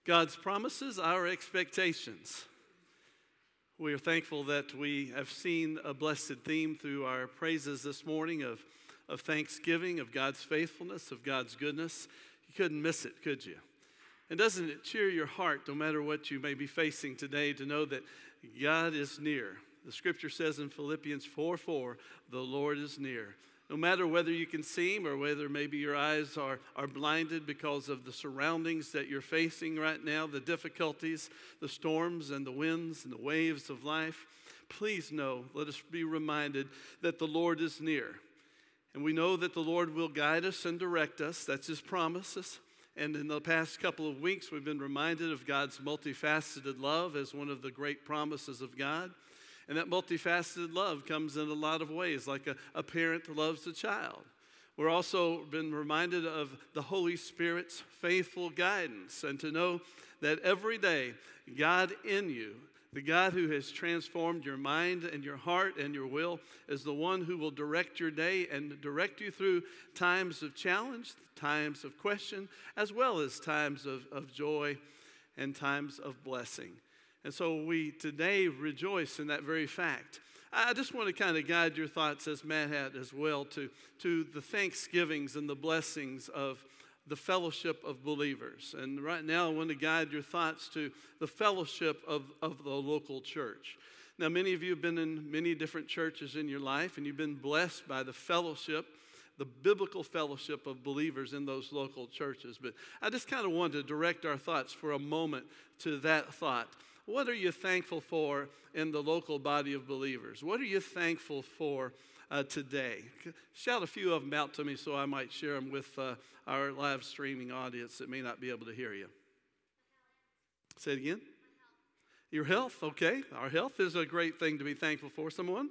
God's promises, our expectations. We are thankful that we have seen a blessed theme through our praises this morning of thanksgiving, of God's faithfulness, of God's goodness. You couldn't miss it, could you? And doesn't it cheer your heart, no matter what you may be facing today, to know that God is near? The scripture says in Philippians 4:4, the Lord is near. No matter whether you can see him or whether maybe your eyes are blinded because of the surroundings that you're facing right now, the difficulties, the storms and the winds and the waves of life, please know, let us be reminded that the Lord is near. And we know that the Lord will guide us and direct us. That's his promises. And in the past couple of weeks, we've been reminded of God's multifaceted love as one of the great promises of God. And that multifaceted love comes in a lot of ways, like a parent loves a child. We're also been reminded of the Holy Spirit's faithful guidance, and to know that every day, God in you, the God who has transformed your mind and your heart and your will, is the one who will direct your day and direct you through times of challenge, times of question, as well as times of joy and times of blessing. And so we today rejoice in that very fact. I just want to kind of guide your thoughts, as Matt had as well, to the thanksgivings and the blessings of the fellowship of believers. And right now I want to guide your thoughts to the fellowship of the local church. Now, many of you have been in many different churches in your life, and you've been blessed by the fellowship, the biblical fellowship of believers in those local churches. But I just kind of want to direct our thoughts for a moment to that thought. What are you thankful for in the local body of believers? What are you thankful for today? Shout a few of them out to me so I might share them with our live streaming audience that may not be able to hear you. Say it again. Your health, okay. Our health is a great thing to be thankful for. Someone?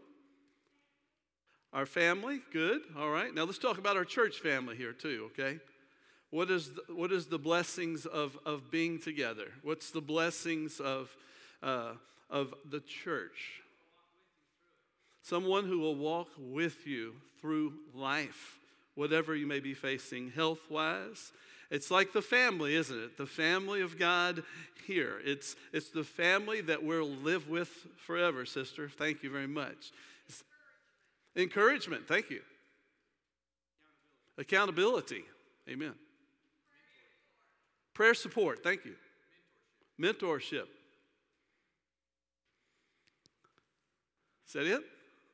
Our family, good. All right. Now let's talk about our church family here too, okay? What is the blessings of being together? What's the blessings of the church? Someone who will walk with you through life, whatever you may be facing health-wise. It's like the family, isn't it? The family of God here. It's the family that we'll live with forever, sister. Thank you very much. Encouragement, thank you. Accountability, amen. Prayer support, thank you. Mentorship. Is that it?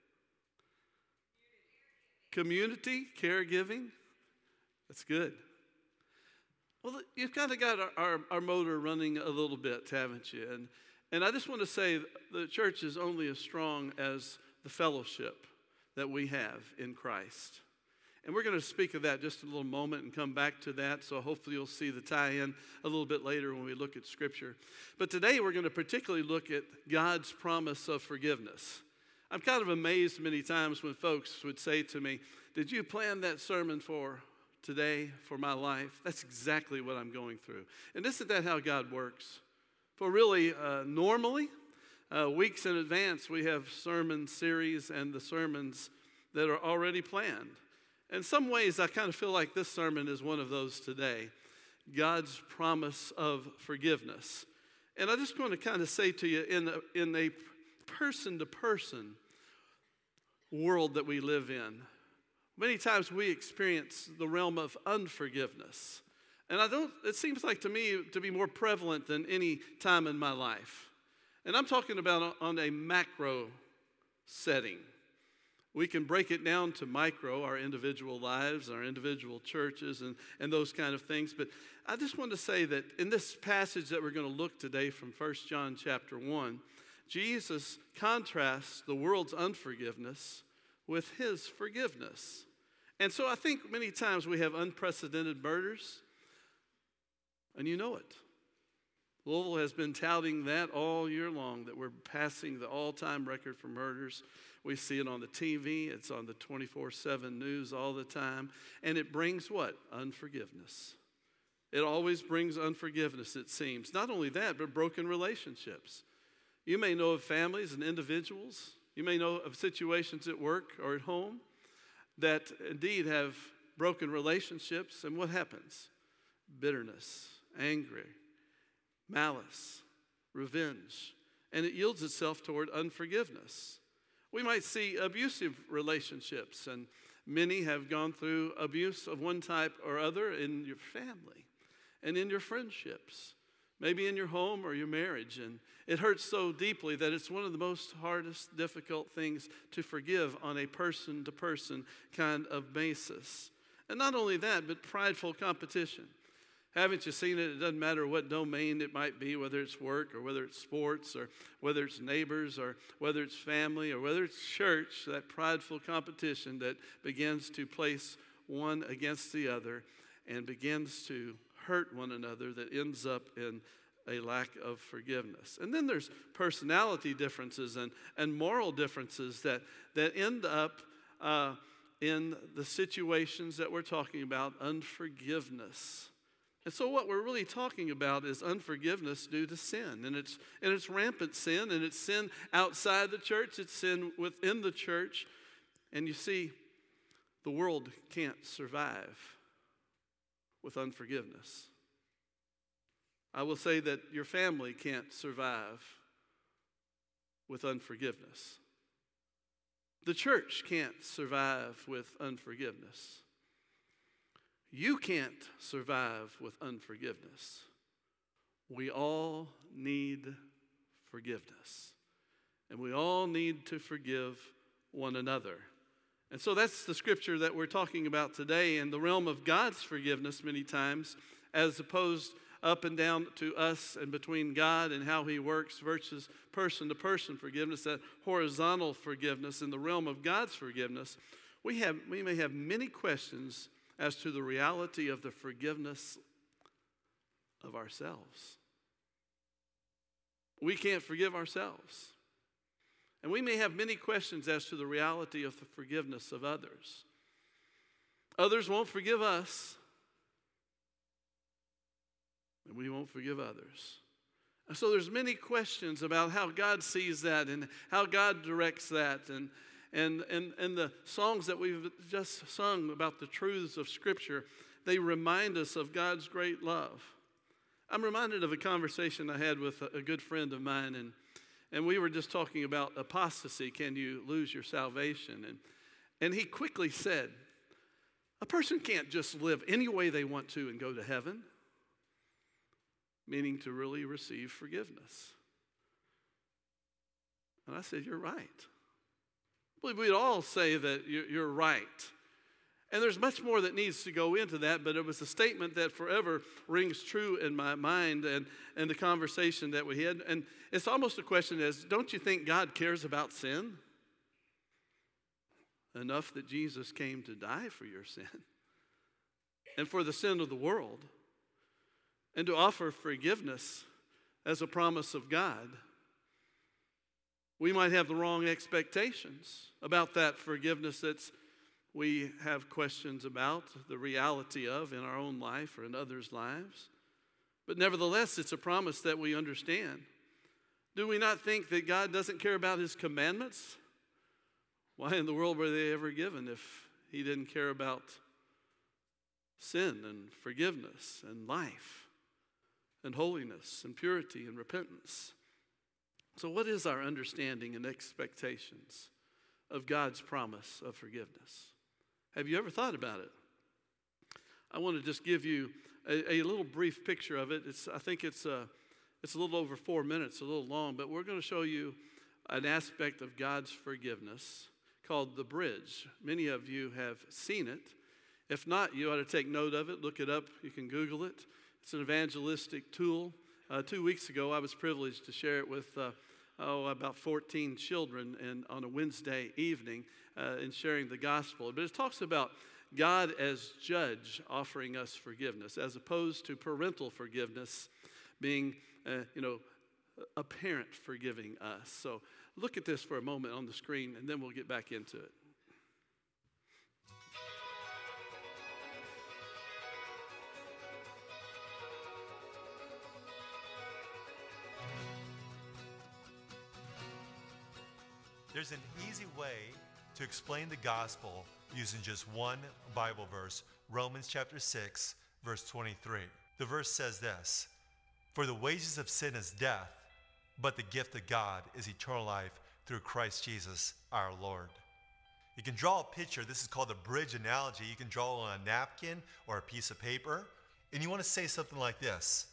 Community, caregiving. That's good. Well, you've kind of got our motor running a little bit, haven't you? And I just want to say the church is only as strong as the fellowship that we have in Christ. And we're going to speak of that just a little moment and come back to that. So hopefully you'll see the tie-in a little bit later when we look at Scripture. But today we're going to particularly look at God's promise of forgiveness. I'm kind of amazed many times when folks would say to me, "Did you plan that sermon for today, for my life?" That's exactly what I'm going through. And isn't that how God works? For really, normally, weeks in advance, we have sermon series and the sermons that are already planned. In some ways, I kind of feel like this sermon is one of those today. God's promise of forgiveness. And I just want to kind of say to you, in a person-to-person world that we live in, many times we experience the realm of unforgiveness. And it seems like to me to be more prevalent than any time in my life. And I'm talking about on a macro setting. We can break it down to micro, our individual lives, our individual churches, and those kind of things. But I just want to say that in this passage that we're going to look today from 1 John chapter 1, Jesus contrasts the world's unforgiveness with his forgiveness. And so I think many times we have unprecedented murders, and you know it. Louisville has been touting that all year long, that we're passing the all-time record for murders. We see it on the TV. It's on the 24/7 news all the time. And it brings what? Unforgiveness. It always brings unforgiveness, it seems. Not only that, but broken relationships. You may know of families and individuals. You may know of situations at work or at home that indeed have broken relationships. And what happens? Bitterness, anger, malice, revenge, and it yields itself toward unforgiveness. We might see abusive relationships, and many have gone through abuse of one type or other in your family and in your friendships, maybe in your home or your marriage. And it hurts so deeply that it's one of the most hardest, difficult things to forgive on a person-to-person kind of basis. And not only that, but prideful competition. Haven't you seen it? It doesn't matter what domain it might be, whether it's work or whether it's sports or whether it's neighbors or whether it's family or whether it's church, that prideful competition that begins to place one against the other and begins to hurt one another, that ends up in a lack of forgiveness. And then there's personality differences and moral differences that end up in the situations that we're talking about, unforgiveness. And so what we're really talking about is unforgiveness due to sin. And it's rampant sin, and it's sin outside the church, it's sin within the church. And you see, the world can't survive with unforgiveness. I will say that your family can't survive with unforgiveness. The church can't survive with unforgiveness. You can't survive with unforgiveness. We all need forgiveness. And we all need to forgive one another. And so that's the scripture that we're talking about today in the realm of God's forgiveness many times, as opposed up and down to us and between God and how he works versus person-to-person forgiveness, that horizontal forgiveness in the realm of God's forgiveness. We may have many questions as to the reality of the forgiveness of ourselves. We can't forgive ourselves. And we may have many questions as to the reality of the forgiveness of others. Others won't forgive us, and we won't forgive others. And so there's many questions about how God sees that and how God directs that. And the songs that we've just sung about the truths of Scripture, they remind us of God's great love. I'm reminded of a conversation I had with a good friend of mine, and we were just talking about apostasy. Can you lose your salvation? And he quickly said, a person can't just live any way they want to and go to heaven, meaning to really receive forgiveness. And I said, you're right. I believe we'd all say that you're right. And there's much more that needs to go into that, but it was a statement that forever rings true in my mind and the conversation that we had. And it's almost a question as, don't you think God cares about sin enough that Jesus came to die for your sin and for the sin of the world and to offer forgiveness as a promise of God? We might have the wrong expectations about that forgiveness that we have questions about the reality of in our own life or in others' lives. But nevertheless, it's a promise that we understand. Do we not think that God doesn't care about his commandments? Why in the world were they ever given if he didn't care about sin and forgiveness and life and holiness and purity and repentance? So what is our understanding and expectations of God's promise of forgiveness? Have you ever thought about it? I want to just give you a little brief picture of it. I think it's a little over 4 minutes, a little long, but we're going to show you an aspect of God's forgiveness called the bridge. Many of you have seen it. If not, you ought to take note of it. Look it up. You can Google it. It's an evangelistic tool. 2 weeks ago, I was privileged to share it with about 14 children on a Wednesday evening in sharing the gospel. But it talks about God as judge offering us forgiveness, as opposed to parental forgiveness being, a parent forgiving us. So look at this for a moment on the screen, and then we'll get back into it. There's an easy way to explain the gospel using just one Bible verse, Romans chapter 6, verse 23. The verse says this: For the wages of sin is death, but the gift of God is eternal life through Christ Jesus our Lord. You can draw a picture. This is called the bridge analogy. You can draw on a napkin or a piece of paper. And you want to say something like this.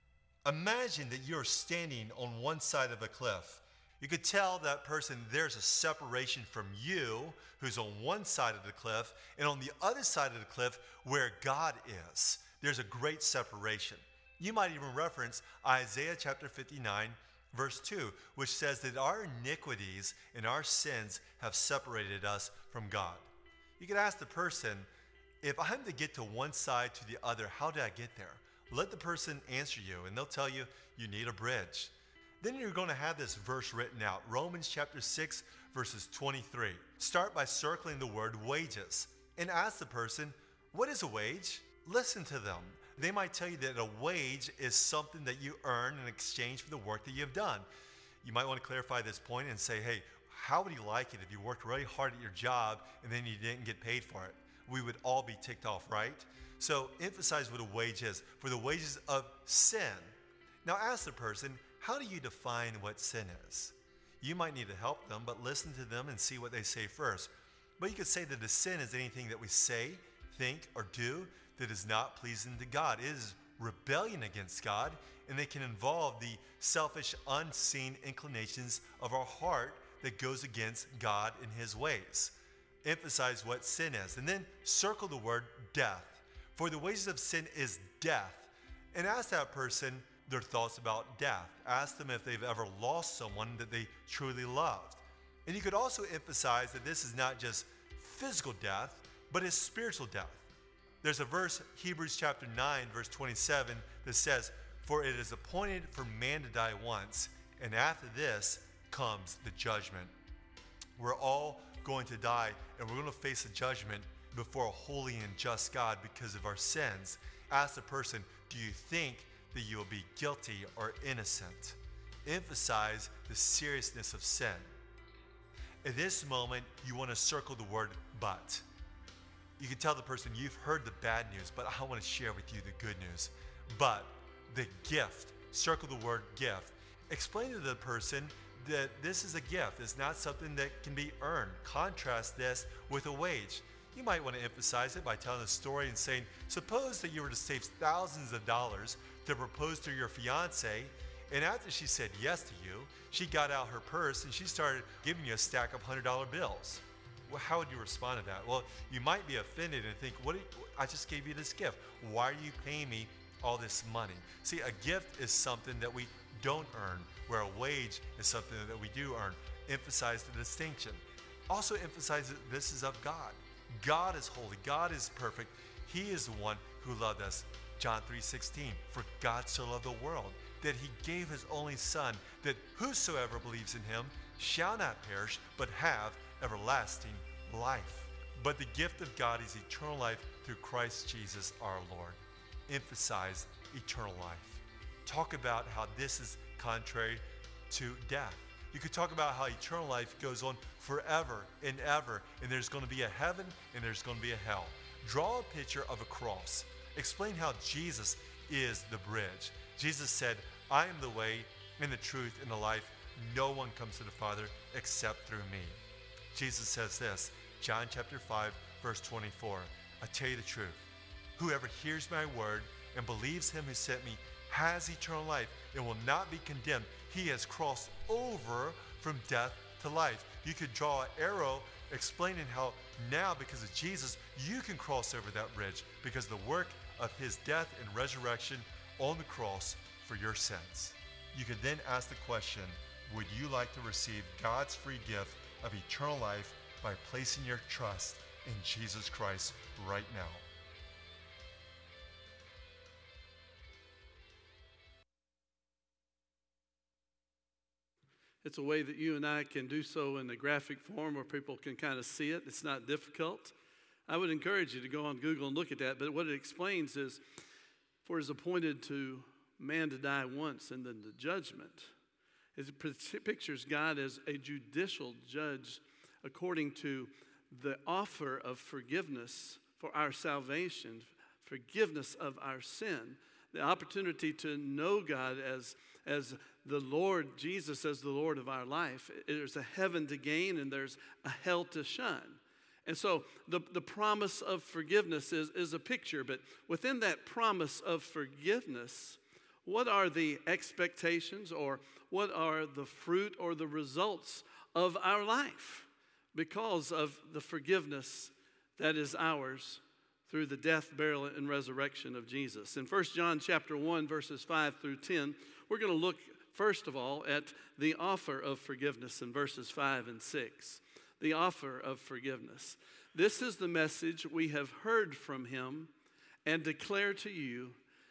Imagine that you're standing on one side of a cliff. You could tell that person there's a separation from you, who's on one side of the cliff, and on the other side of the cliff where God is. There's a great separation. You might even reference Isaiah chapter 59, verse 2, which says that our iniquities and our sins have separated us from God. You could ask the person, if I'm to get to one side to the other, how did I get there? Let the person answer you, and they'll tell you, you need a bridge. Then you're going to have this verse written out, Romans chapter 6, verses 23. Start by circling the word wages and ask the person, what is a wage? Listen to them. They might tell you that a wage is something that you earn in exchange for the work that you've done. You might want to clarify this point and say, hey, how would you like it if you worked really hard at your job and then you didn't get paid for it? We would all be ticked off, right? So emphasize what a wage is. For the wages of sin. Now ask the person, how do you define what sin is? You might need to help them, but listen to them and see what they say first. But you could say that a sin is anything that we say, think, or do that is not pleasing to God. It is rebellion against God, and they can involve the selfish, unseen inclinations of our heart that goes against God and his ways. Emphasize what sin is, and then circle the word death. For the wages of sin is death. And ask that person their thoughts about death. Ask them if they've ever lost someone that they truly loved. And you could also emphasize that this is not just physical death, but it's spiritual death. There's a verse, Hebrews chapter 9, verse 27, that says, for it is appointed for man to die once, and after this comes the judgment. We're all going to die, and we're going to face a judgment before a holy and just God because of our sins. Ask the person, do you think that you will be guilty or innocent? Emphasize the seriousness of sin. At this moment, you want to circle the word but. You can tell the person, you've heard the bad news, but I want to share with you the good news. But the gift, circle the word gift. Explain to the person that this is a gift. It's not something that can be earned. Contrast this with a wage. You might want to emphasize it by telling a story and saying, suppose that you were to save thousands of dollars to propose to your fiance, and after she said yes to you, she got out her purse and she started giving you a stack of $100 bills. Well, how would you respond to that? Well, you might be offended and think, I just gave you this gift. Why are you paying me all this money? See, a gift is something that we don't earn, where a wage is something that we do earn. Emphasize the distinction. Also emphasize that this is of God. God is holy. God is perfect. He is the one who loved us. John 3:16, for God so loved the world that he gave his only son, that whosoever believes in him shall not perish, but have everlasting life. But the gift of God is eternal life through Christ Jesus our Lord. Emphasize eternal life. Talk about how this is contrary to death. You could talk about how eternal life goes on forever and ever, and there's going to be a heaven and there's going to be a hell. Draw a picture of a cross. Explain how Jesus is the bridge. Jesus said, I am the way and the truth and the life. No one comes to the Father except through me. Jesus says this, John chapter 5, verse 24, I tell you the truth. Whoever hears my word and believes him who sent me has eternal life and will not be condemned. He has crossed over from death to life. You could draw an arrow explaining how now, because of Jesus, you can cross over that bridge because the work of his death and resurrection on the cross for your sins. You could then ask the question, would you like to receive God's free gift of eternal life by placing your trust in Jesus Christ right now? It's a way that you and I can do so in a graphic form where people can kind of see it. It's not difficult. I would encourage you to go on Google and look at that. But what it explains is, for it is appointed to man to die once and then the judgment. It pictures God as a judicial judge according to the offer of forgiveness for our salvation, forgiveness of our sin, the opportunity to know God as the Lord, Jesus as the Lord of our life. There's a heaven to gain and there's a hell to shun. And so the promise of forgiveness is a picture, but within that promise of forgiveness, what are the expectations or what are the fruit or the results of our life because of the forgiveness that is ours through the death, burial, and resurrection of Jesus? In 1 John chapter 1, verses 5 through 10, we're going to look first of all at the offer of forgiveness in verses 5 and 6. The offer of forgiveness. This is the message we have heard from him and declare to you.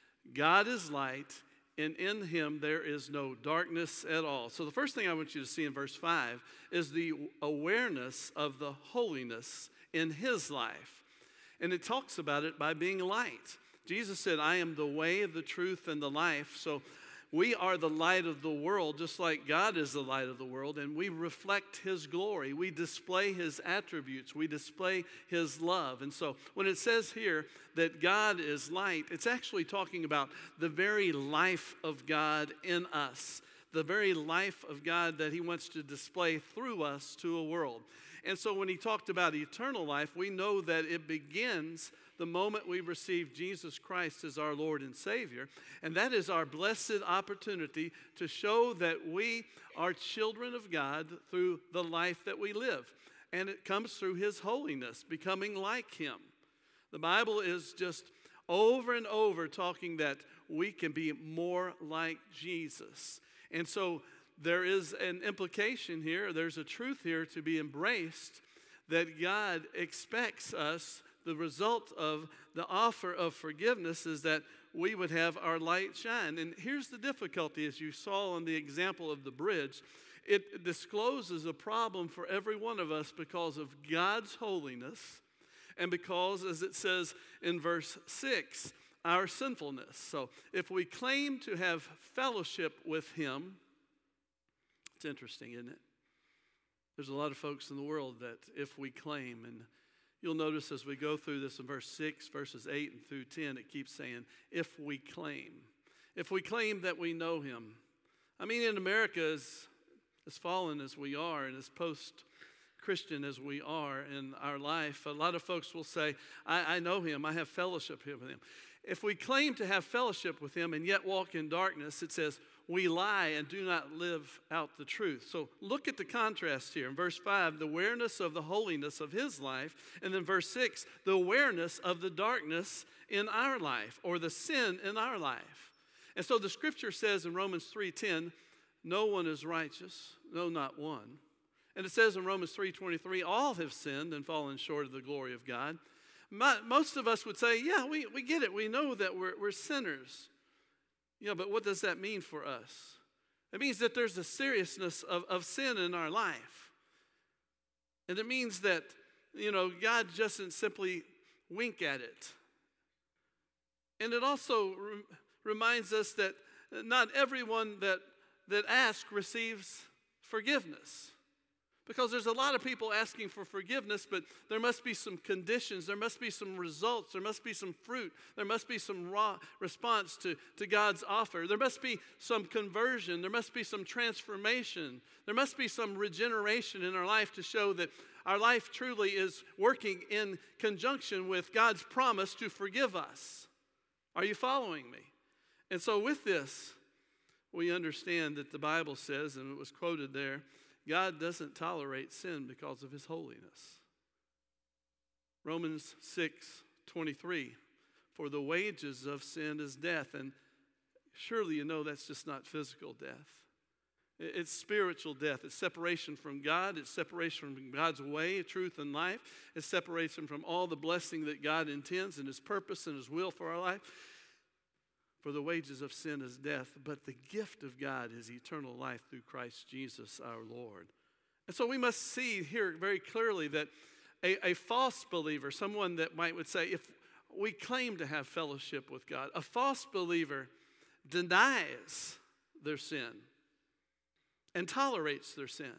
God is light, and in him there is no darkness at all. So the first thing I want you to see in verse 5 is the awareness of the holiness in his life. And it talks about it by being light. Jesus said, I am the way, the truth, and the life. So we are the light of the world, just like God is the light of the world, and we reflect his glory. We display his attributes. We display his love. And so when it says here that God is light, it's actually talking about the very life of God in us, the very life of God that he wants to display through us to a world. And so when he talked about eternal life, we know that it begins the moment we receive Jesus Christ as our Lord and Savior. And that is our blessed opportunity to show that we are children of God through the life that we live. And it comes through his holiness, becoming like him. The Bible is just over and over talking that we can be more like Jesus. And so there is an implication here, there's a truth here to be embraced that God expects us. The result of the offer of forgiveness is that we would have our light shine. And here's the difficulty, as you saw in the example of the bridge. It discloses a problem for every one of us because of God's holiness and because, as it says in verse 6, our sinfulness. So if we claim to have fellowship with him, it's interesting, isn't it? There's a lot of folks in the world that if we claim, and you'll notice as we go through this in verse 6, verses 8 and through 10, it keeps saying, if we claim. If we claim that we know him. I mean, in America, as fallen as we are and as post-Christian as we are in our life, a lot of folks will say, I know him, I have fellowship with him. If we claim to have fellowship with him and yet walk in darkness, it says, we lie and do not live out the truth. So look at the contrast here. In verse 5, the awareness of the holiness of his life. And then verse 6, the awareness of the darkness in our life or the sin in our life. And so the scripture says in Romans 3:10, no one is righteous, no, not one. And it says in Romans 3:23, all have sinned and fallen short of the glory of God. Most of us would say, yeah, we get it. We know that we're sinners. Yeah, but what does that mean for us? It means that there's a seriousness of sin in our life. And it means that, God doesn't simply wink at it. And it also reminds us that not everyone that asks receives forgiveness. Because there's a lot of people asking for forgiveness, but there must be some conditions, there must be some results, there must be some fruit, there must be some raw response to God's offer. There must be some conversion, there must be some transformation, there must be some regeneration in our life to show that our life truly is working in conjunction with God's promise to forgive us. Are you following me? And so with this, we understand that the Bible says, and it was quoted there, God doesn't tolerate sin because of his holiness. Romans 6:23, for the wages of sin is death. And surely you know that's just not physical death. It's spiritual death. It's separation from God. It's separation from God's way, truth, and life. It's separation from all the blessing that God intends and his purpose and his will for our life. For the wages of sin is death, but the gift of God is eternal life through Christ Jesus our Lord. And so we must see here very clearly that a false believer, someone that would say, if we claim to have fellowship with God, a false believer denies their sin and tolerates their sin.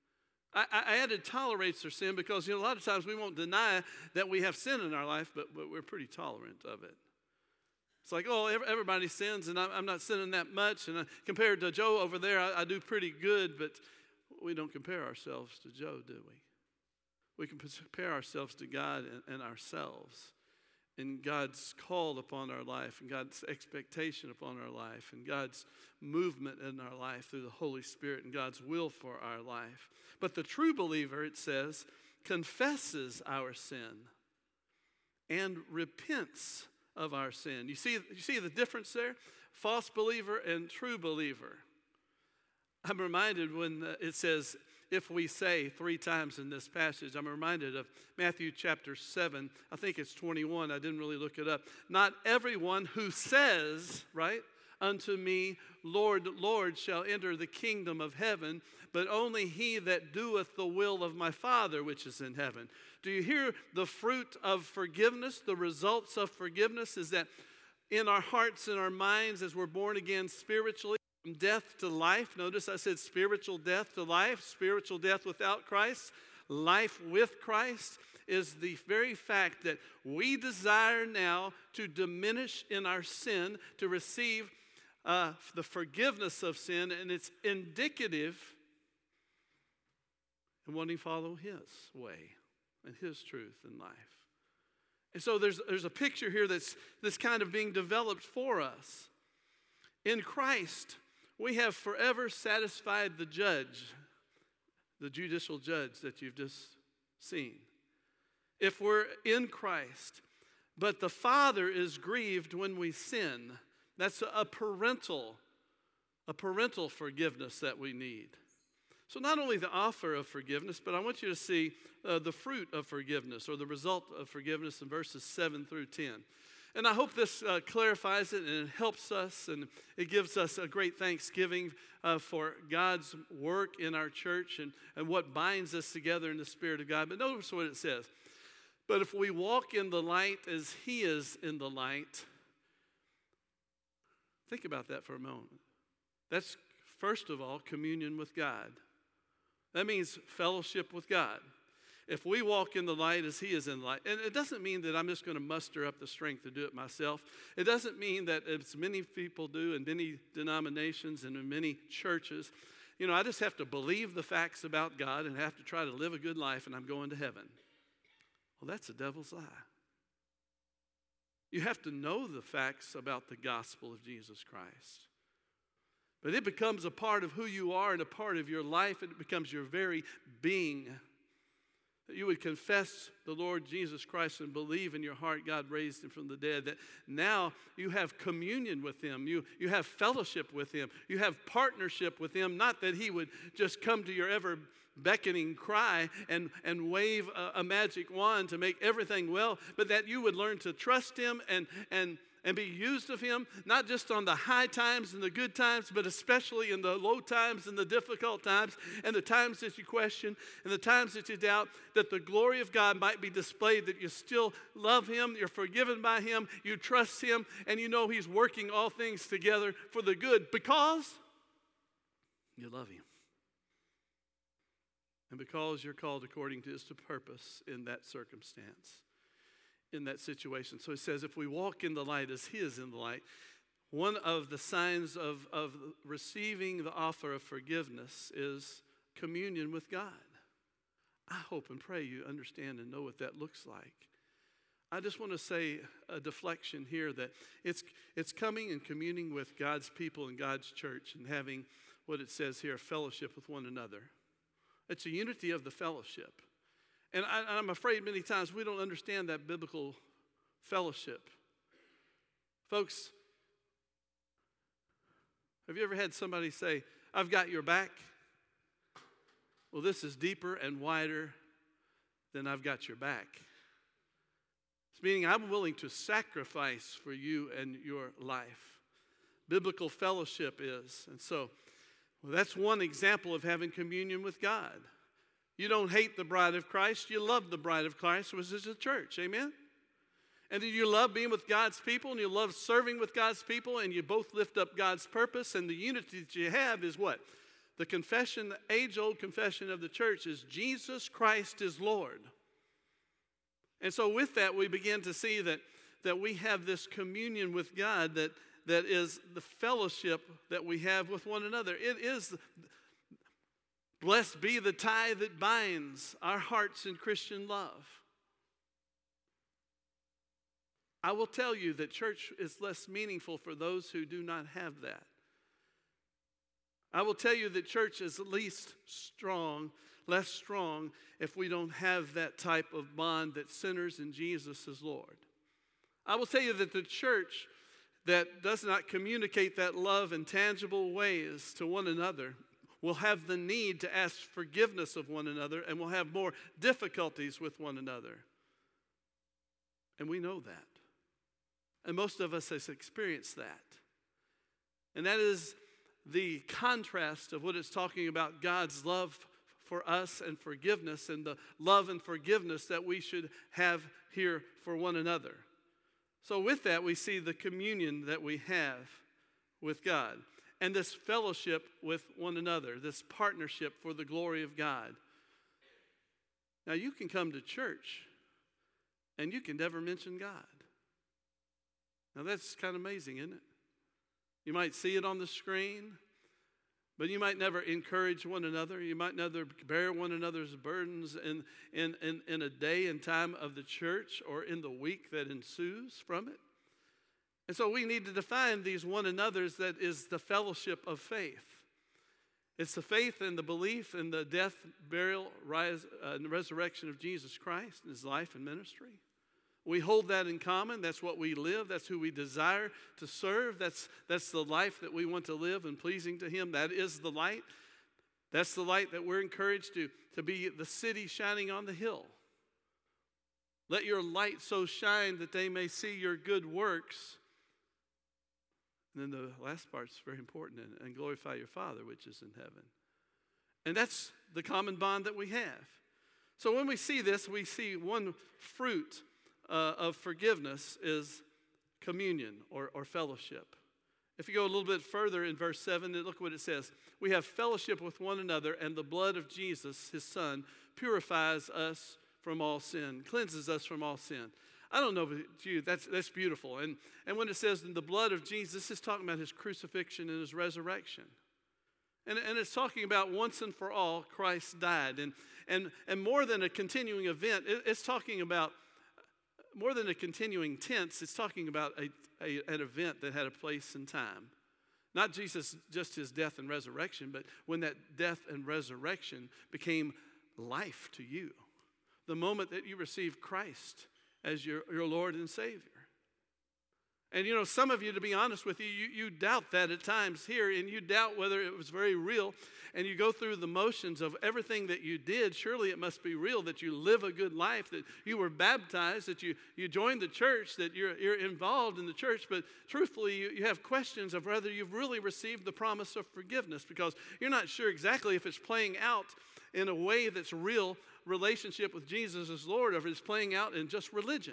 I added tolerates their sin because a lot of times we won't deny that we have sin in our life, but we're pretty tolerant of it. It's like, oh, everybody sins, and I'm not sinning that much. And compared to Joe over there, I do pretty good, but we don't compare ourselves to Joe, do we? We can compare ourselves to God and ourselves, and God's call upon our life, and God's expectation upon our life, and God's movement in our life through the Holy Spirit, and God's will for our life. But the true believer, it says, confesses our sin and repents of our sin. You see the difference there? False believer and true believer. I'm reminded when it says, if we say 3 times in this passage, I'm reminded of Matthew chapter 7. I think it's 21. I didn't really look it up. Not everyone who says, right, unto me, Lord, Lord, shall enter the kingdom of heaven, but only he that doeth the will of my Father which is in heaven. Do you hear the fruit of forgiveness? The results of forgiveness is that in our hearts and our minds, as we're born again spiritually, from death to life. Notice I said spiritual death to life, spiritual death without Christ. Life with Christ is the very fact that we desire now to diminish in our sin, to receive the forgiveness of sin, and it's indicative in wanting to follow His way and His truth in life. And so there's a picture here that's kind of being developed for us. In Christ, we have forever satisfied the judge, the judicial judge that you've just seen. If we're in Christ, but the Father is grieved when we sin. That's a parental forgiveness that we need. So not only the offer of forgiveness, but I want you to see the fruit of forgiveness, or the result of forgiveness in verses 7 through 10. And I hope this clarifies it, and it helps us, and it gives us a great thanksgiving for God's work in our church and what binds us together in the Spirit of God. But notice what it says. But if we walk in the light as He is in the light, think about that for a moment. That's, first of all, communion with God. That means fellowship with God. If we walk in the light as He is in the light, and it doesn't mean that I'm just going to muster up the strength to do it myself. It doesn't mean that, as many people do in many denominations and in many churches, I just have to believe the facts about God and have to try to live a good life and I'm going to heaven. Well, that's a devil's lie. You have to know the facts about the gospel of Jesus Christ. But it becomes a part of who you are and a part of your life, and it becomes your very being. That you would confess the Lord Jesus Christ and believe in your heart God raised Him from the dead. That now you have communion with Him. You have fellowship with Him. You have partnership with Him. Not that He would just come to your ever beckoning cry and wave a magic wand to make everything well, but that you would learn to trust Him and be used of Him, not just on the high times and the good times, but especially in the low times and the difficult times and the times that you question and the times that you doubt, that the glory of God might be displayed, that you still love Him, you're forgiven by Him, you trust Him, and you know He's working all things together for the good because you love Him. And because you're called according to His purpose in that circumstance, in that situation. So it says, if we walk in the light as He is in the light, one of the signs of receiving the offer of forgiveness is communion with God. I hope and pray you understand and know what that looks like. I just want to say a deflection here that it's coming and communing with God's people and God's church and having what it says here, fellowship with one another. It's a unity of the fellowship. And I'm afraid many times we don't understand that biblical fellowship. Folks, have you ever had somebody say, I've got your back? Well, this is deeper and wider than I've got your back. It's meaning I'm willing to sacrifice for you and your life. Biblical fellowship is. And so, that's one example of having communion with God. You don't hate the bride of Christ. You love the bride of Christ, which is the church. Amen? And you love being with God's people, and you love serving with God's people, and you both lift up God's purpose. And the unity that you have is what? The confession, the age-old confession of the church is Jesus Christ is Lord. And so with that, we begin to see that that we have this communion with God that is the fellowship that we have with one another. It is, blessed be the tie that binds our hearts in Christian love. I will tell you that church is less meaningful for those who do not have that. I will tell you that church is less strong if we don't have that type of bond that centers in Jesus as Lord. I will tell you that the church that does not communicate that love in tangible ways to one another will have the need to ask forgiveness of one another and will have more difficulties with one another. And we know that. And most of us has experienced that. And that is the contrast of what it's talking about, God's love for us and forgiveness, and the love and forgiveness that we should have here for one another. So with that, we see the communion that we have with God and this fellowship with one another, this partnership for the glory of God. Now, you can come to church and you can never mention God. Now, that's kind of amazing, isn't it? You might see it on the screen, but you might never encourage one another. You might never bear one another's burdens in a day and time of the church or in the week that ensues from it. And so we need to define these one another's that is the fellowship of faith. It's the faith and the belief in the death, burial, and resurrection of Jesus Christ in his life and ministry. We hold that in common. That's what we live. That's who we desire to serve. That's the life that we want to live and pleasing to him. That is the light. That's the light that we're encouraged to be the city shining on the hill. Let your light so shine that they may see your good works. And then the last part is very important, and glorify your Father which is in heaven. And that's the common bond that we have. So when we see this, we see one fruit of forgiveness is communion or fellowship. If you go a little bit further in verse 7, look what it says. We have fellowship with one another, and the blood of Jesus, his Son, purifies us from all sin, cleanses us from all sin. I don't know about you, that's beautiful. And when it says in the blood of Jesus, it's talking about his crucifixion and his resurrection. And it's talking about once and for all, Christ died. And more than a continuing event, it's talking about more than a continuing tense, it's talking about an event that had a place and time. Not Jesus, just his death and resurrection, but when that death and resurrection became life to you. The moment that you received Christ as your Lord and Savior. And you know, some of you, to be honest with you, you doubt that at times here, and you doubt whether it was very real, and you go through the motions of everything that you did. Surely it must be real that you live a good life, that you were baptized, that you joined the church, that you're involved in the church, but truthfully you have questions of whether you've really received the promise of forgiveness, because you're not sure exactly if it's playing out in a way that's real relationship with Jesus as Lord, or if it's playing out in just religion.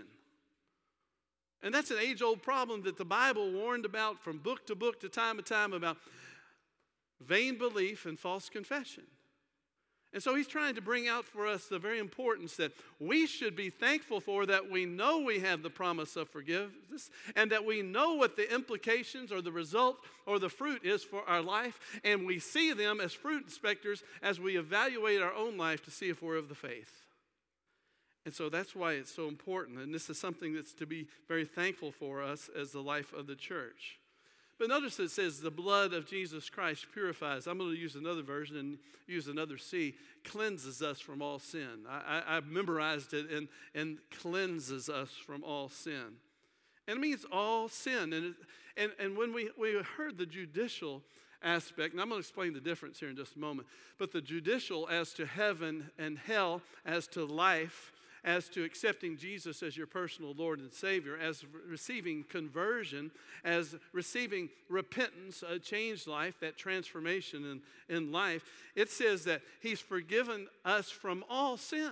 And that's an age-old problem that the Bible warned about from book to book to time about vain belief and false confession. And so he's trying to bring out for us the very importance that we should be thankful for, that we know we have the promise of forgiveness, and that we know what the implications or the result or the fruit is for our life, and we see them as fruit inspectors as we evaluate our own life to see if we're of the faith. And so that's why it's so important, and this is something that's to be very thankful for us as the life of the church. But notice it says the blood of Jesus Christ purifies. I'm going to use another version and use another C. Cleanses us from all sin. I've memorized it, and cleanses us from all sin. And it means all sin. And when we heard the judicial aspect, and I'm going to explain the difference here in just a moment, but the judicial as to heaven and hell, as to life, as to accepting Jesus as your personal Lord and Savior, as receiving conversion, as receiving repentance, a changed life, that transformation in life, it says that he's forgiven us from all sin.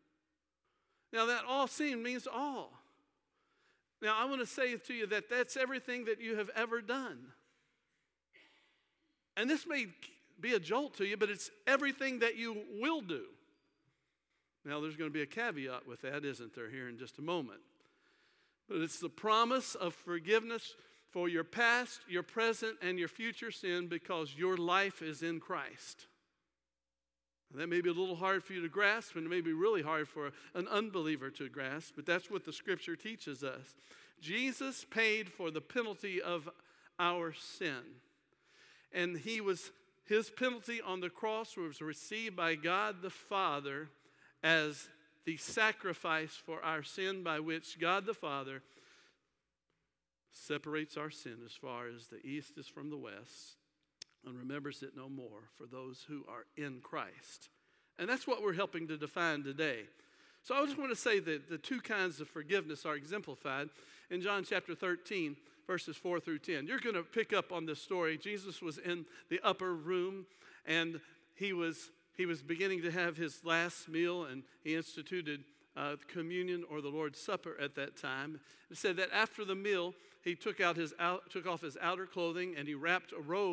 Now that all sin means all. Now I want to say to you that that's everything that you have ever done. And this may be a jolt to you, but it's everything that you will do. Now, there's going to be a caveat with that, isn't there, here in just a moment. But it's the promise of forgiveness for your past, your present, and your future sin because your life is in Christ. And that may be a little hard for you to grasp, and it may be really hard for an unbeliever to grasp, but that's what the Scripture teaches us. Jesus paid for the penalty of our sin. And his penalty on the cross was received by God the Father as the sacrifice for our sin, by which God the Father separates our sin as far as the east is from the west and remembers it no more for those who are in Christ. And that's what we're helping to define today. So I just want to say that the two kinds of forgiveness are exemplified in John chapter 13, verses 4 through 10. You're going to pick up on this story. Jesus was in the upper room, and he was beginning to have his last meal, and he instituted communion or the Lord's Supper at that time. It said that after the meal, he took off his outer clothing, and he wrapped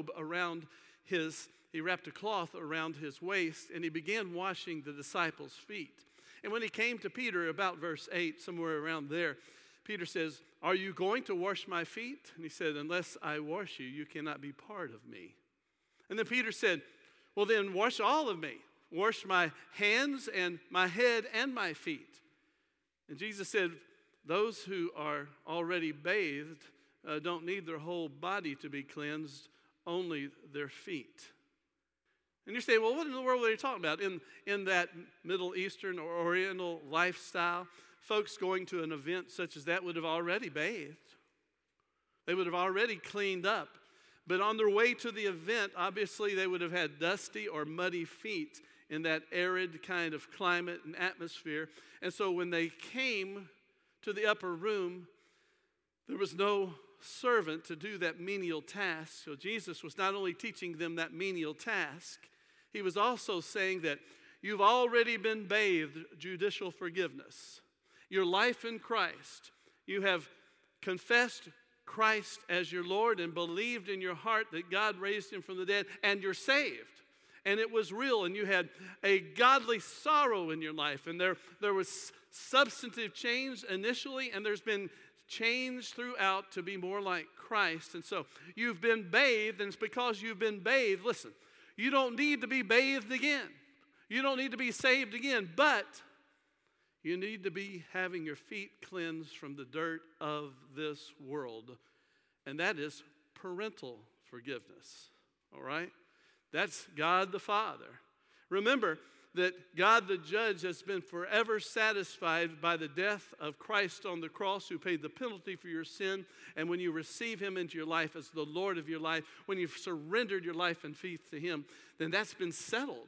a cloth around his waist, and he began washing the disciples' feet. And when he came to Peter, about verse 8, somewhere around there, Peter says, "Are you going to wash my feet?" And he said, "Unless I wash you, you cannot be part of me." And then Peter said, "Well, then wash all of me. Wash my hands and my head and my feet." And Jesus said, "Those who are already bathed don't need their whole body to be cleansed, only their feet." And you say, well, what in the world are they talking about? In that Middle Eastern or Oriental lifestyle, folks going to an event such as that would have already bathed. They would have already cleaned up. But on their way to the event, obviously they would have had dusty or muddy feet in that arid kind of climate and atmosphere. And so when they came to the upper room, there was no servant to do that menial task. So Jesus was not only teaching them that menial task, he was also saying that you've already been bathed, judicial forgiveness. Your life in Christ, you have confessed Christ as your Lord and believed in your heart that God raised him from the dead, and you're saved. And it was real, and you had a godly sorrow in your life, and there was substantive change initially, and there's been change throughout to be more like Christ. And so you've been bathed, and it's because you've been bathed. Listen, you don't need to be bathed again. You don't need to be saved again, but you need to be having your feet cleansed from the dirt of this world, and that is parental forgiveness, all right? That's God the Father. Remember that God the Judge has been forever satisfied by the death of Christ on the cross, who paid the penalty for your sin. And when you receive him into your life as the Lord of your life, when you've surrendered your life and faith to him, then that's been settled.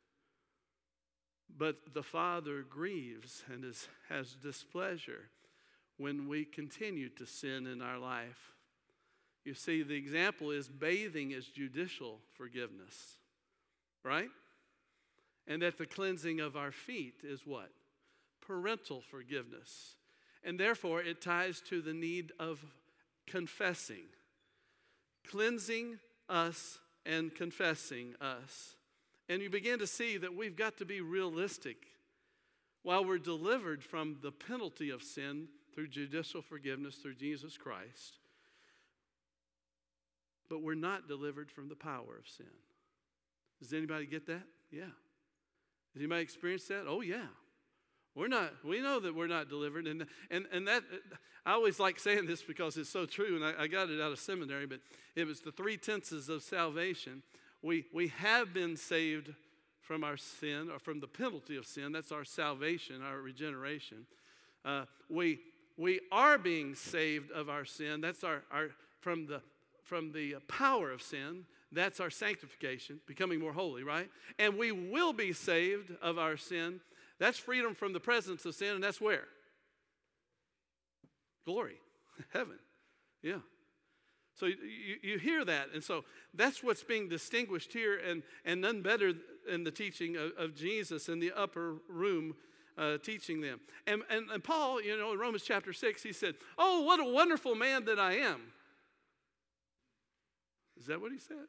But the Father grieves and has displeasure when we continue to sin in our life. You see, the example is bathing is judicial forgiveness, right? And that the cleansing of our feet is what? Parental forgiveness. And therefore, it ties to the need of confessing. Cleansing us and confessing us. And you begin to see that we've got to be realistic. While we're delivered from the penalty of sin through judicial forgiveness through Jesus Christ, but we're not delivered from the power of sin. Does anybody get that? Yeah. Has anybody experienced that? Oh, yeah. We know that we're not delivered. And that, I always like saying this because it's so true, and I got it out of seminary, but it was the 3 tenses of salvation. We have been saved from our sin, or from the penalty of sin. That's our salvation, our regeneration. We are being saved of our sin. That's our from the power of sin. That's our sanctification, becoming more holy, right? And we will be saved of our sin. That's freedom from the presence of sin, and that's where? Glory, heaven, yeah. So you hear that, and so that's what's being distinguished here, and none better in the teaching of Jesus in the upper room teaching them. And Paul, in Romans chapter 6, he said, "Oh, what a wonderful man that I am." Is that what he said?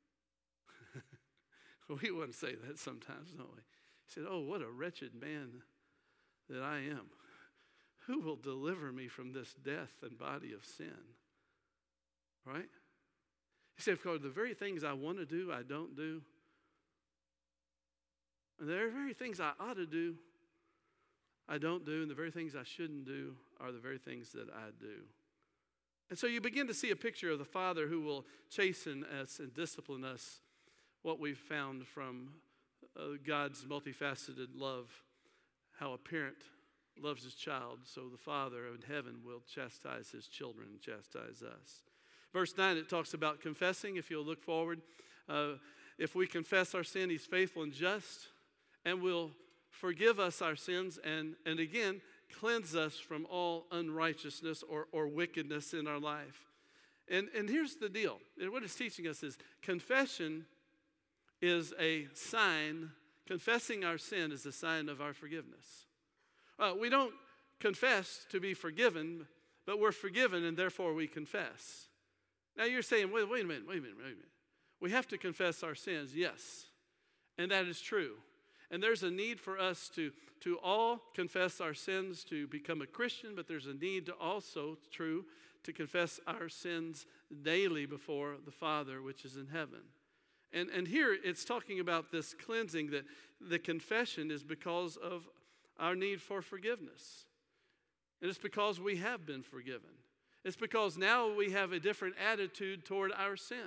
We want to say that sometimes, don't we? He said, "Oh, what a wretched man that I am. who will deliver me from this death and body of sin? Right? He said, because the very things I want to do, I don't do. And the very things I ought to do, I don't do. And the very things I shouldn't do are the very things that I do. And so you begin to see a picture of the Father who will chasten us and discipline us, what we've found from God's multifaceted love, how a parent loves his child, so the Father in heaven will chastise his children and chastise us. Verse 9, it talks about confessing. If you'll look forward, if we confess our sin, he's faithful and just and will forgive us our sins and again, cleanse us from all unrighteousness or wickedness in our life. And here's the deal. And what it's teaching us is confession is a sign, confessing our sin is a sign of our forgiveness. We don't confess to be forgiven, but we're forgiven and therefore we confess. Now you're saying, wait a minute. We have to confess our sins, yes. And that is true. And there's a need for us to all confess our sins to become a Christian, but there's a need to also, to confess our sins daily before the Father which is in heaven. And here it's talking about this cleansing, that the confession is because of our need for forgiveness. And it's because we have been forgiven. It's because now we have a different attitude toward our sin.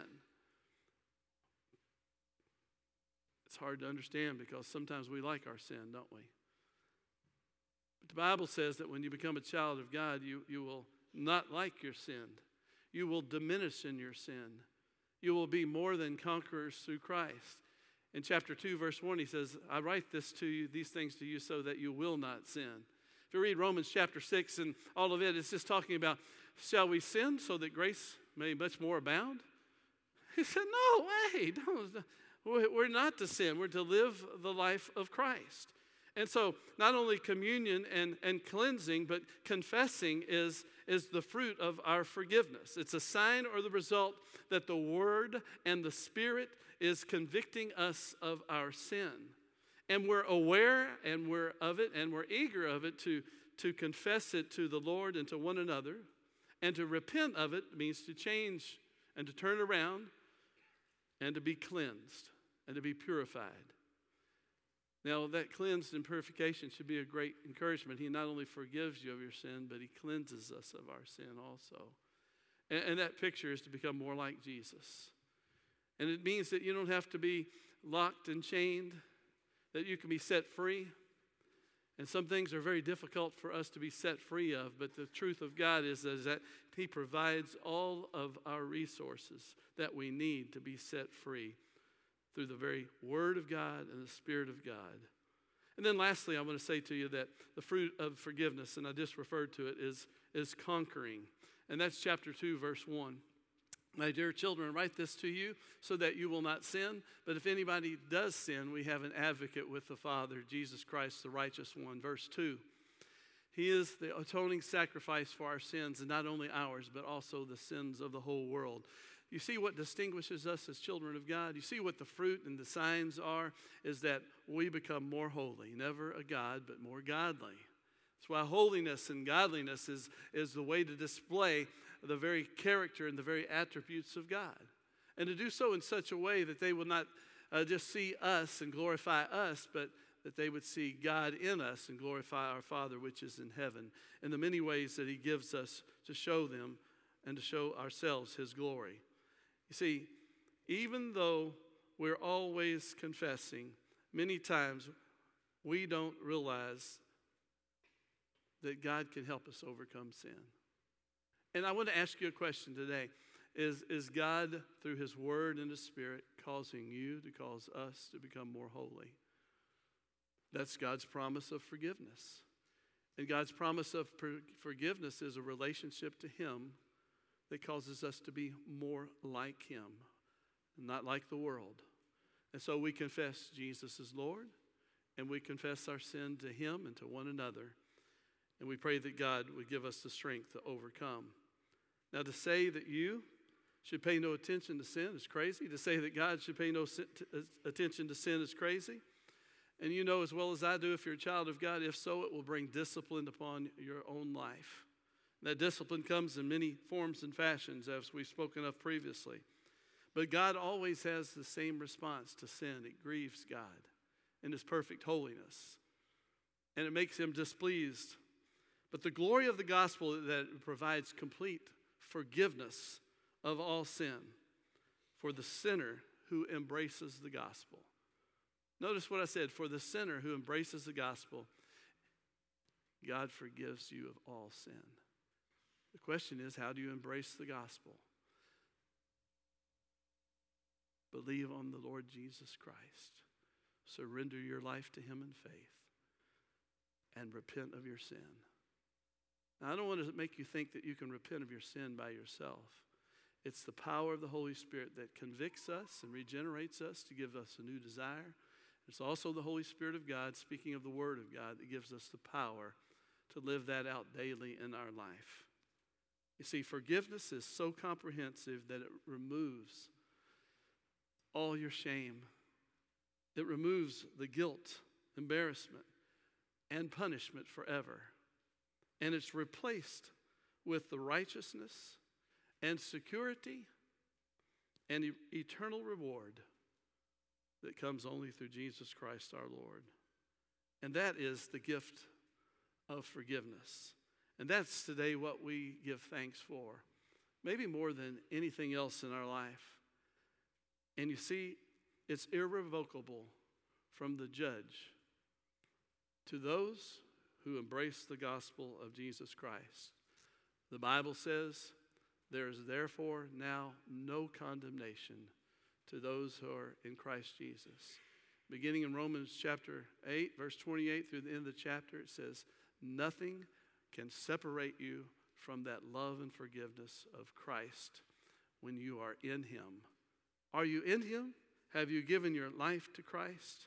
It's hard to understand because sometimes we like our sin, don't we? But the Bible says that when you become a child of God, you will not like your sin. You will diminish in your sin. You will be more than conquerors through Christ. In chapter 2, verse 1, he says, I write these things to you so that you will not sin. If you read Romans chapter 6 and all of it, it's just talking about, shall we sin so that grace may much more abound? He said, no way. We're not to sin. We're to live the life of Christ. And so not only communion and cleansing, but confessing is the fruit of our forgiveness. It's a sign or the result that the Word and the Spirit is convicting us of our sin. And we're aware and we're of it and we're eager of it to confess it to the Lord and to one another. And to repent of it means to change and to turn around and to be cleansed and to be purified. Now, that cleansed and purification should be a great encouragement. He not only forgives you of your sin, but he cleanses us of our sin also. And that picture is to become more like Jesus. And it means that you don't have to be locked and chained, that you can be set free. And some things are very difficult for us to be set free of, but the truth of God is that he provides all of our resources that we need to be set free through the very Word of God and the Spirit of God. And then lastly, I want to say to you that the fruit of forgiveness, and I just referred to it, is conquering. And that's chapter 2, verse 1. My dear children, I write this to you so that you will not sin. But if anybody does sin, we have an advocate with the Father, Jesus Christ, the righteous one. Verse 2. He is the atoning sacrifice for our sins, and not only ours, but also the sins of the whole world. You see what distinguishes us as children of God? You see what the fruit and the signs are? Is that we become more holy. Never a God, but more godly. That's why holiness and godliness is the way to display the very character and the very attributes of God. And to do so in such a way that they will not just see us and glorify us, but that they would see God in us and glorify our Father which is in heaven in the many ways that he gives us to show them and to show ourselves his glory. You see, even though we're always confessing, many times we don't realize that God can help us overcome sin. And I want to ask you a question today. Is God, through his Word and his Spirit, causing you to cause us to become more holy? That's God's promise of forgiveness. And God's promise of forgiveness is a relationship to him that causes us to be more like him, not like the world. And so we confess Jesus is Lord, and we confess our sin to him and to one another. And we pray that God would give us the strength to overcome. Now, to say that you should pay no attention to sin is crazy. To say that God should pay no attention to sin is crazy. And you know as well as I do, if you're a child of God, if so, it will bring discipline upon your own life. That discipline comes in many forms and fashions, as we've spoken of previously. But God always has the same response to sin. It grieves God in his perfect holiness, and it makes him displeased. But the glory of the gospel is that it provides complete forgiveness of all sin for the sinner who embraces the gospel. Notice what I said, for the sinner who embraces the gospel, God forgives you of all sin. The question is, how do you embrace the gospel? Believe on the Lord Jesus Christ. Surrender your life to him in faith and repent of your sin. Now, I don't want to make you think that you can repent of your sin by yourself. It's the power of the Holy Spirit that convicts us and regenerates us to give us a new desire. It's also the Holy Spirit of God, speaking of the Word of God, that gives us the power to live that out daily in our life. You see, forgiveness is so comprehensive that it removes all your shame. It removes the guilt, embarrassment, and punishment forever. And it's replaced with the righteousness and security and eternal reward that comes only through Jesus Christ our Lord. And that is the gift of forgiveness. And that's today what we give thanks for, maybe more than anything else in our life. And you see, it's irrevocable from the judge to those who embrace the gospel of Jesus Christ. The Bible says, there is therefore now no condemnation to those who are in Christ Jesus. Beginning in Romans chapter 8, verse 28 through the end of the chapter, it says, nothing can separate you from that love and forgiveness of Christ when you are in him. Are you in him? Have you given your life to Christ?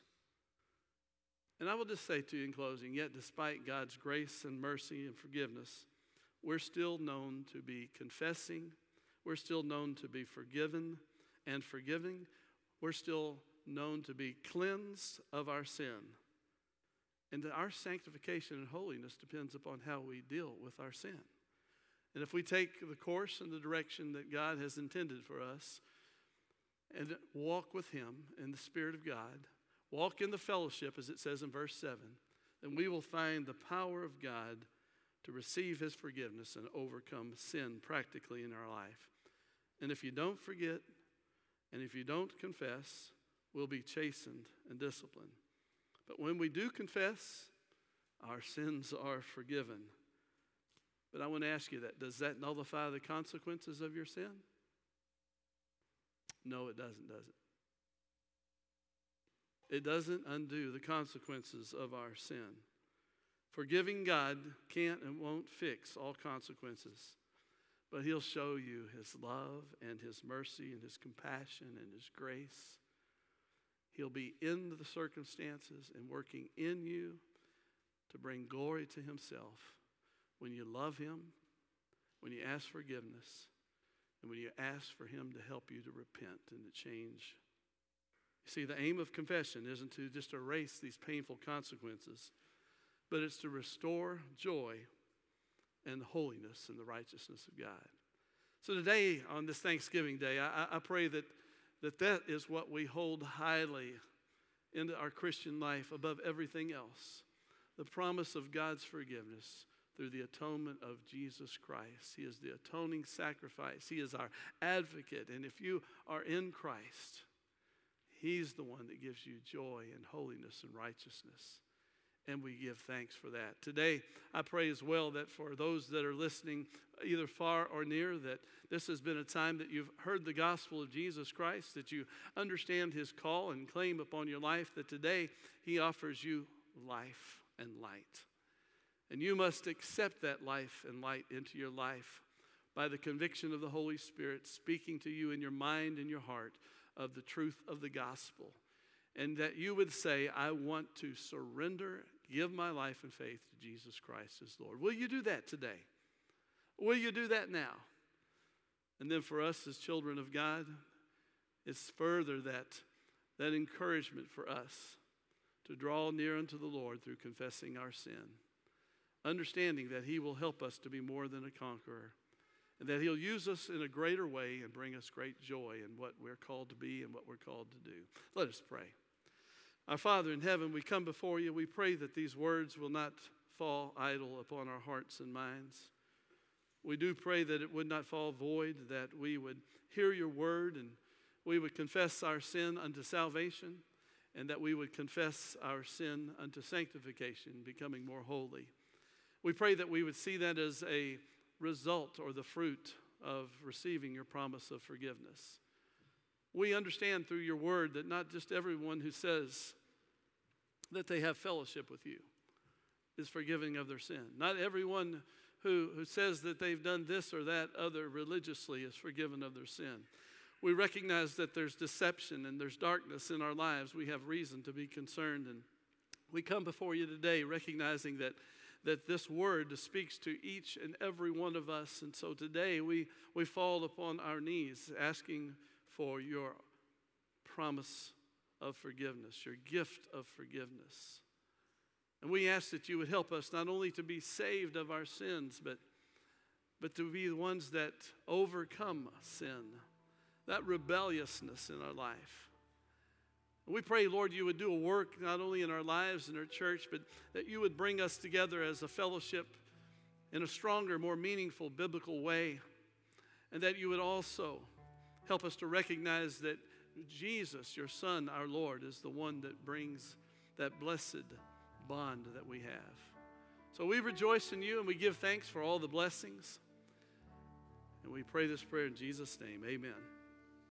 And I will just say to you in closing, yet despite God's grace and mercy and forgiveness, we're still known to be confessing. We're still known to be forgiven and forgiving. We're still known to be cleansed of our sin. And our sanctification and holiness depends upon how we deal with our sin. And if we take the course and the direction that God has intended for us and walk with him in the Spirit of God, walk in the fellowship, as it says in verse 7, then we will find the power of God to receive his forgiveness and overcome sin practically in our life. And if you don't forget, and if you don't confess, we'll be chastened and disciplined. But when we do confess, our sins are forgiven. But I want to ask you that. Does that nullify the consequences of your sin? No, it doesn't, does it? It doesn't undo the consequences of our sin. Forgiving God can't and won't fix all consequences, but he'll show you his love and his mercy and his compassion and his grace. He'll be in the circumstances and working in you to bring glory to himself when you love him, when you ask forgiveness, and when you ask for him to help you to repent and to change. You see, the aim of confession isn't to just erase these painful consequences, but it's to restore joy and holiness and the righteousness of God. So today, on this Thanksgiving Day, I pray that is what we hold highly into our Christian life above everything else. The promise of God's forgiveness through the atonement of Jesus Christ. He is the atoning sacrifice. He is our advocate. And if you are in Christ, he's the one that gives you joy and holiness and righteousness. And we give thanks for that. Today, I pray as well that for those that are listening, either far or near, that this has been a time that you've heard the gospel of Jesus Christ, that you understand his call and claim upon your life, that today he offers you life and light. And you must accept that life and light into your life by the conviction of the Holy Spirit speaking to you in your mind and your heart of the truth of the gospel. And that you would say, I want to surrender, give my life and faith to Jesus Christ as Lord. Will you do that today? Will you do that now? And then for us as children of God, it's further that encouragement for us to draw near unto the Lord through confessing our sin, understanding that he will help us to be more than a conqueror, and that he'll use us in a greater way and bring us great joy in what we're called to be and what we're called to do. Let us pray. Our Father in heaven, we come before you. We pray that these words will not fall idle upon our hearts and minds. We do pray that it would not fall void, that we would hear your word and we would confess our sin unto salvation, and that we would confess our sin unto sanctification, becoming more holy. We pray that we would see that as a result or the fruit of receiving your promise of forgiveness. We understand through your word that not just everyone who says that they have fellowship with you is forgiving of their sin. Not everyone who says that they've done this or that other religiously is forgiven of their sin. We recognize that there's deception and there's darkness in our lives. We have reason to be concerned, and we come before you today recognizing that this word speaks to each and every one of us. And so today we fall upon our knees asking for your promise of forgiveness, your gift of forgiveness. And we ask that you would help us not only to be saved of our sins, but to be the ones that overcome sin, that rebelliousness in our life. We pray, Lord, you would do a work not only in our lives and our church, but that you would bring us together as a fellowship in a stronger, more meaningful biblical way, and that you would also help us to recognize that Jesus, your Son, our Lord, is the one that brings that blessed bond that we have. So we rejoice in you and we give thanks for all the blessings. And we pray this prayer in Jesus' name. Amen.